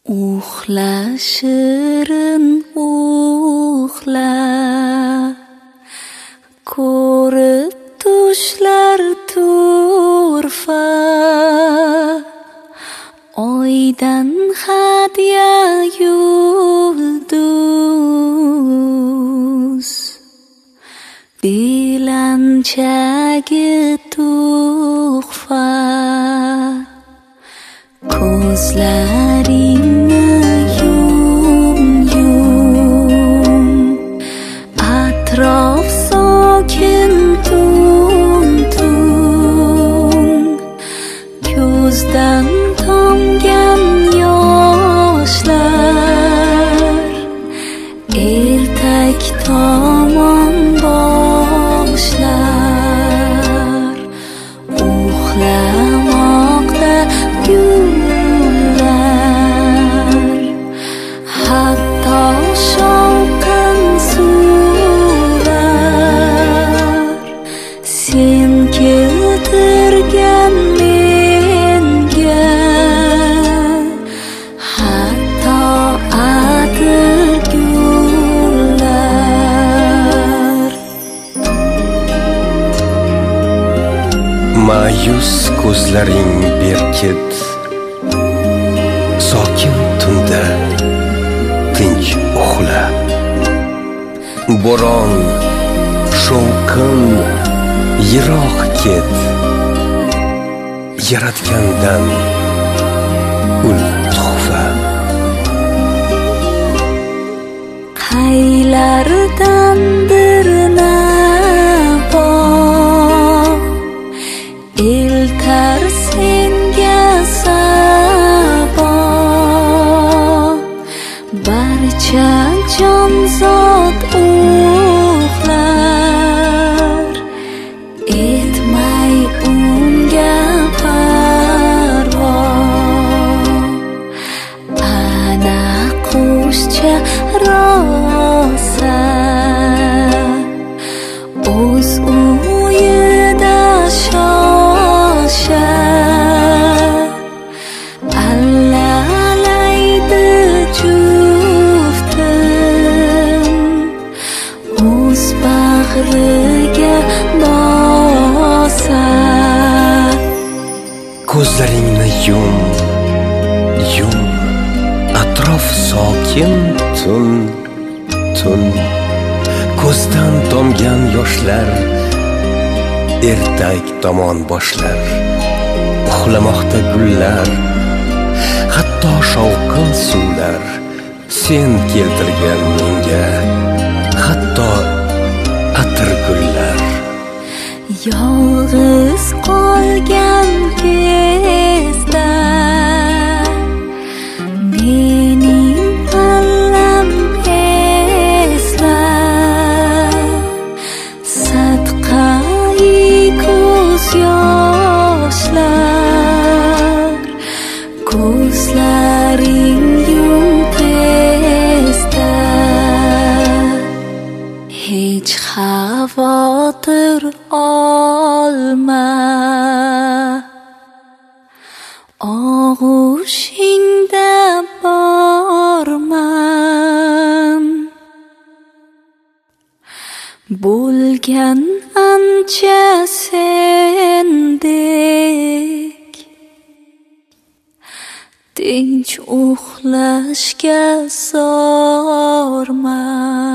Uxla shirin uxla, ko'rib tushlar turfa, oydan hadya yulduz, belanchagi tuhfa, ko'zlaringni yum, atrof sokin tun, ko'zdan tomgan yoshlar, ertak tomon boshlar, uxlamoqda gullar, hatto shovqin suvlar, sen keltirgan menga, hatto atir gullar. Ma'yus ko'zlaring berkit, sokin tunda tinch uxla. Bo'ron, shovqin yiroq ket, yaratgandan ul tuhfa. Qaylardandir navo eltar senga sabo, barcha jonzot uxlar, etmay unga parvo. Ana qushcha rosa, o'z uyida shosha, allalaydi juftim, o'z bag'riga bosa. Ko'zlaringni yum, atrof sokin tun, ko'zdan tomgan yoshlar, ertak tomon boshlar, uxlamoqda gullar, hatto shovqin suvlar, sen keltirgan menga, hatto atir gullar. Yolg'iz qolgan kezda mening pallam esla, sadqai ko'z yoshlar, ko'zlaring yum tezda. Hech xavotir olma, og'ushingda borman, bo'lgan ancha sendek, tinch uxlashga zorman.